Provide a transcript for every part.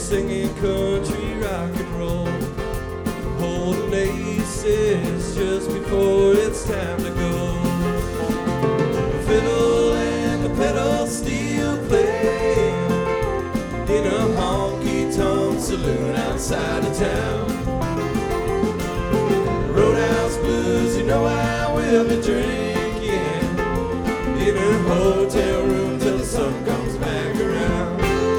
singing country rock and roll, holding aces just before it's time to go. The fiddle and the pedal steel playing in a honky-tonk saloon outside of town. Roadhouse blues, you know I will be drinking in a hotel room till the sun comes back around.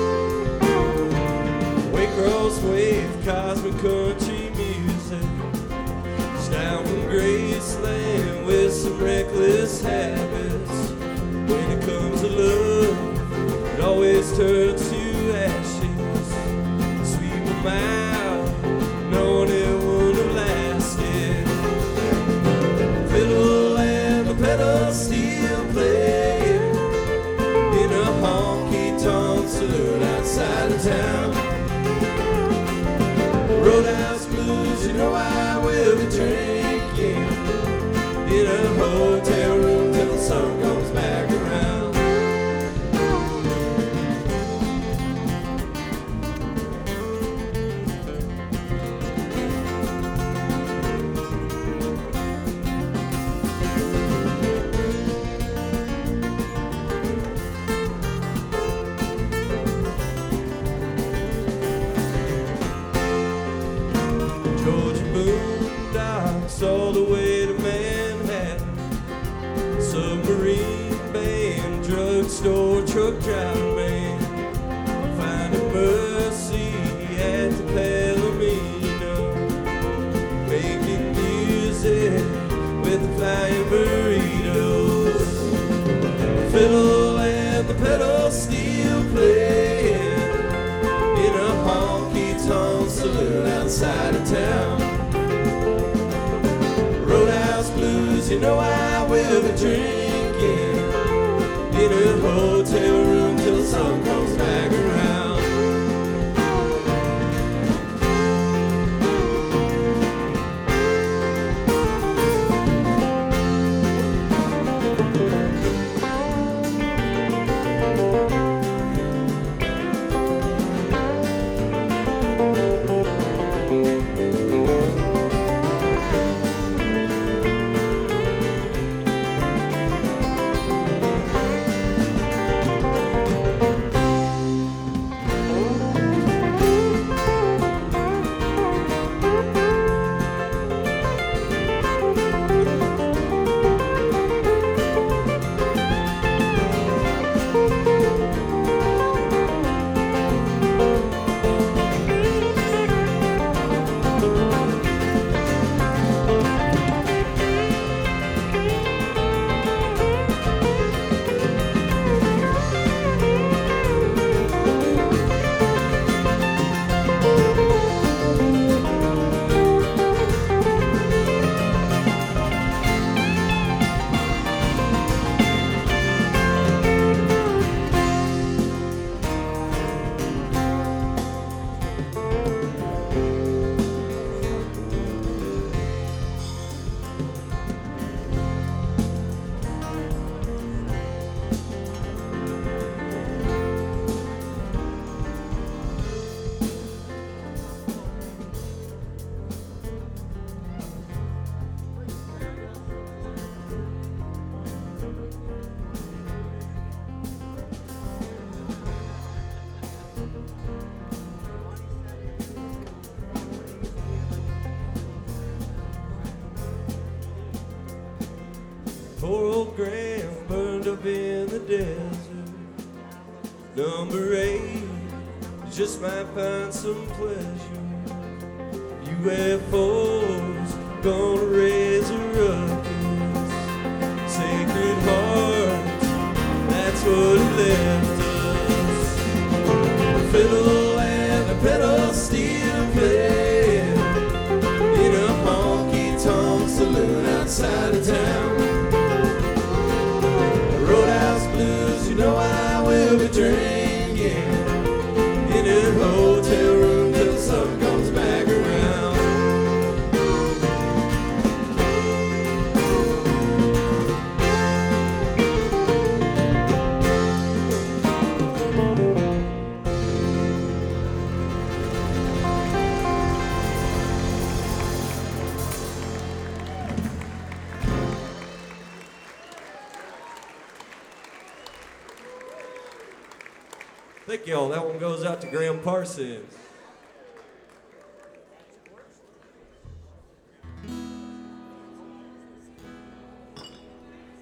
Waycross wave, cosmic country music, down from Graceland with some reckless habits. When it comes to love, it always turns to ashes. Sweet my mouth, knowing it would have lasted. Fiddle and the pedal steel playing in a honky-tonk saloon outside of town. Roadhouse blues, you know I will be drinking in a hotel room till the sun comes back around. Georgia boondocks all the way to Manhattan, submarine band, drugstore, truck driving man, finding mercy at the Palomino, making music with the flying burritos. Fiddle and the pedal steel playing in a honky-tonk saloon outside of town. Roadhouse blues, you know I will be drinking in a hotel room till the sun comes back around. Poor old Graham burned up in the desert. Number 8, you just might find some pleasure. UFOs gonna raise a ruckus. Sacred Hearts, that's what left us. Fiddle and the pedal steel playing in a honky-tonk saloon outside of town. Roadhouse blues, you know I will be drinking in a hotel room till the sun comes back around. Thank y'all. That one goes out to Graham Parsons.